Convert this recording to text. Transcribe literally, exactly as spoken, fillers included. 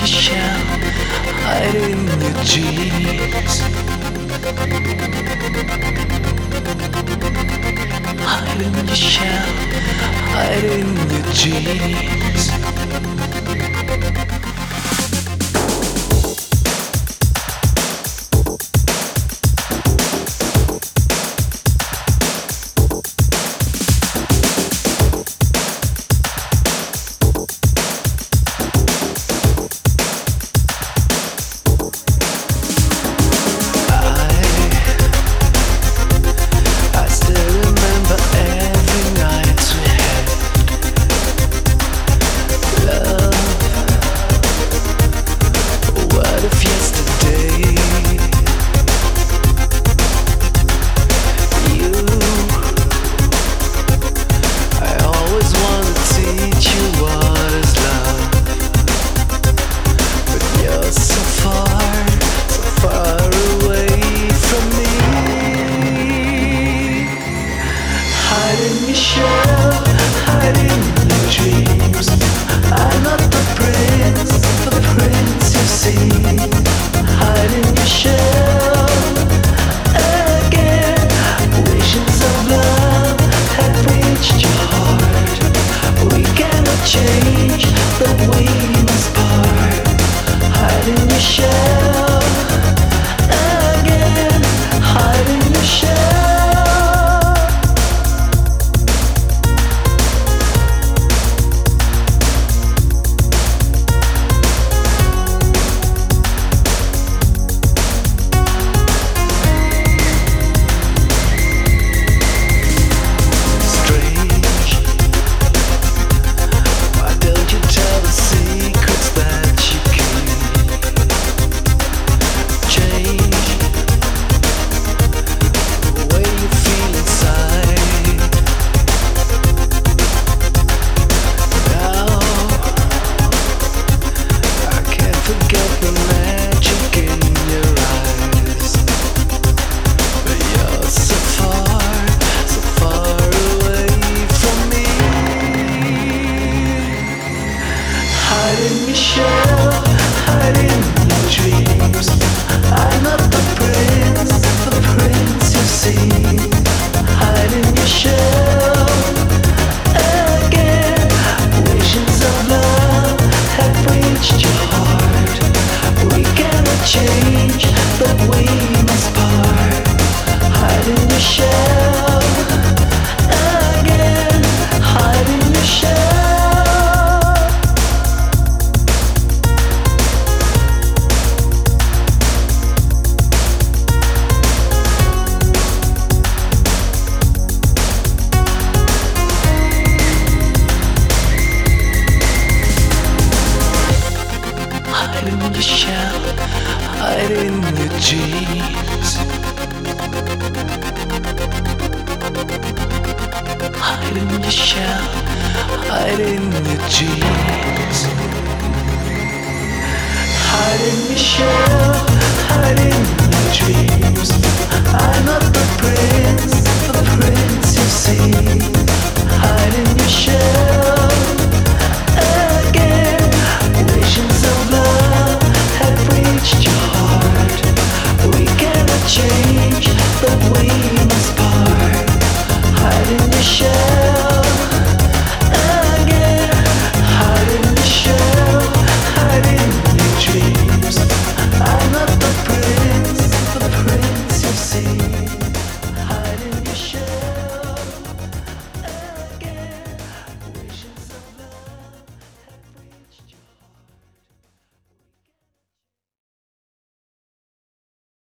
your shell, hide in your jeans. Hide in your shell, hide in your jeans. Change, but we must part. Hide in your shell again. Hide in your shell. Strange. Why don't you tell the secrets that you keep? Change the way you feel inside. Now I can't forget the magic in your eyes, but you're so far, so far away from me. Hide in your shell, hide in your dreams. I'm not the prince, the prince you see. Hide in your shell again. Visions of love have reached your heart. We cannot change, but we must part. Hide in your shell again. Hide in your shell. Hide in your shell, hide in your jeans. Hide in your shell, hide in your jeans. Hide in your shell, hide in your dreams. I'm not the prince, the prince you see.